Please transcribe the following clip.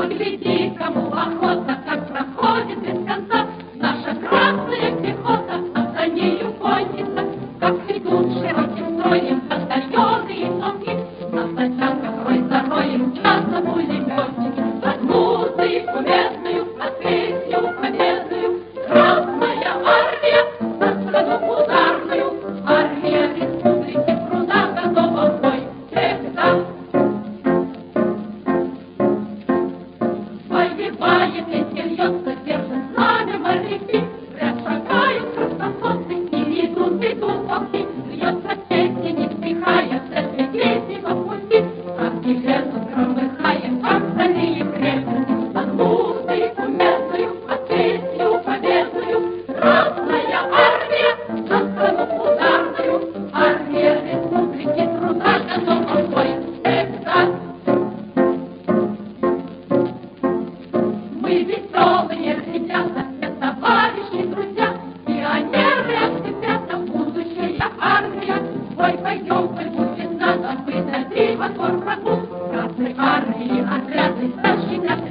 Погляди, кому охота, как проходит без конца наша красная пехота, а за нею конница, как идут широким строем батальоны и полки, на статянках рой за роем часто пулеметчики. Возьмут их медную, а песню победную. Красная армия за страну ударную, армия республики труда готова в бой всегда. Воевает и серьезно держит знамя моряки, прям шагают краснофонцы и идут полки. Льется песня, не стихая, церкви крестников пути, как летут громыхая, как стальные крепости. Под музыку медную, под песню победную, Красная армия за страну ударную, армия республики труда готова в бой всегда. Мы веселые ребята, все товарищи, друзья, пионеры, октябрята, будущая армия. В бой пойдем, хоть будет надо, мы дадим отпор врагу. Красной армии отряды защитят